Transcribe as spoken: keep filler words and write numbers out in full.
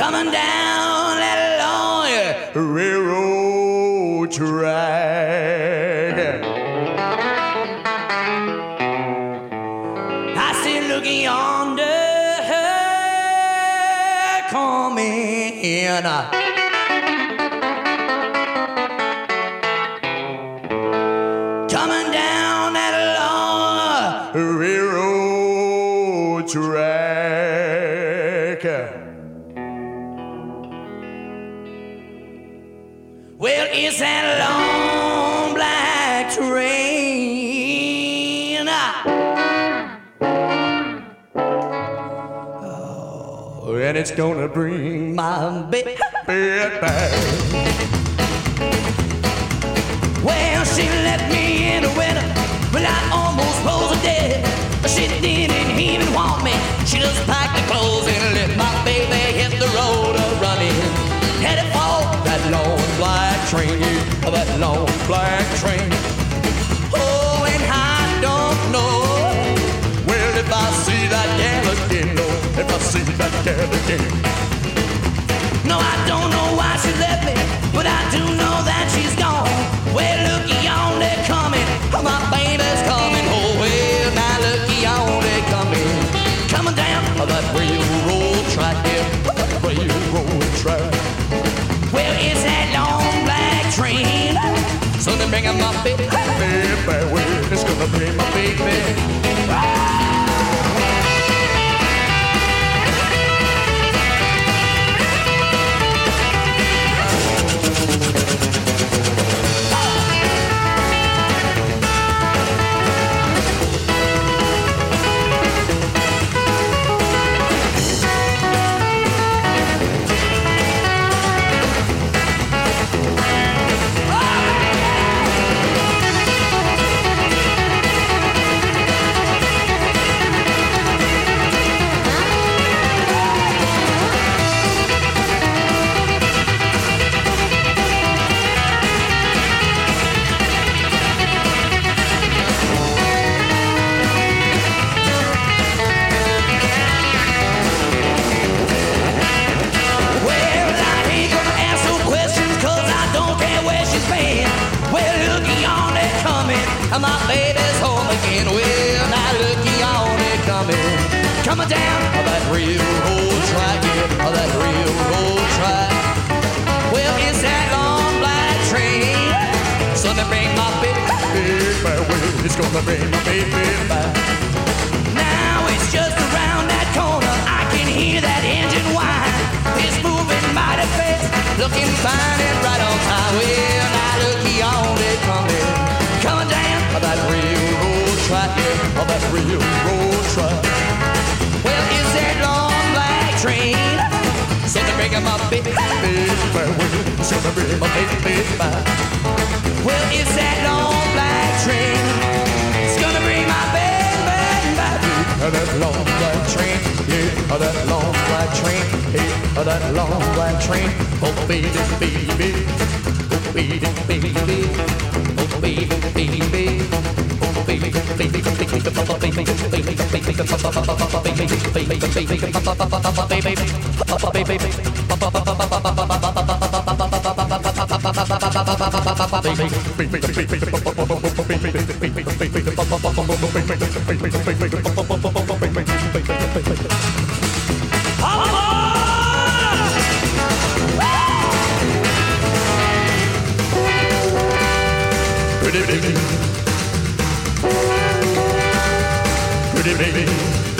coming down that long railroad track. I see looking yonder coming in. Coming down that long railroad track. Well, it's that long black train. Oh, and it's gonna bring my baby back. Well, she let me in the winter, but I almost froze to death. She didn't even want me. She just packed the clothes and let my baby hit the road a running. Headed for that long black train, yeah, that long black train. Oh, and I don't know. Well, if I see that gal again, no, if I see that gal again. No, I don't know why she left me, but I do know that she's gone. Well, looky on, they're coming. My baby's coming. Oh, well, now looky on, they're coming. Coming down that railroad track, yeah, that railroad track. Well, it's that long black train. So they're bringing my baby, baby, well, it's gonna bring my baby. Ah! My baby's home again. Well, now looky on it coming. Coming down that railroad track, yeah, that railroad track. Well, it's that long black train. So they bring my baby back. Well, it's gonna bring my baby back. Now it's just around that corner. I can hear that engine whine. It's moving mighty fast, looking fine and right on time. Well, now looky on it coming. Coming down that railroad track, yeah, that railroad track. Well, it's that long black train. So they're bringing my baby back. So they're bringing my baby back. Well, it's that long black train. It's gonna bring my baby back. That long black train, yeah, that long black train, yeah, that long black train. Oh, baby, baby, oh, baby, baby. Baby, baby, baby, oh baby, baby, baby, baby, baby, pretty baby, pretty baby.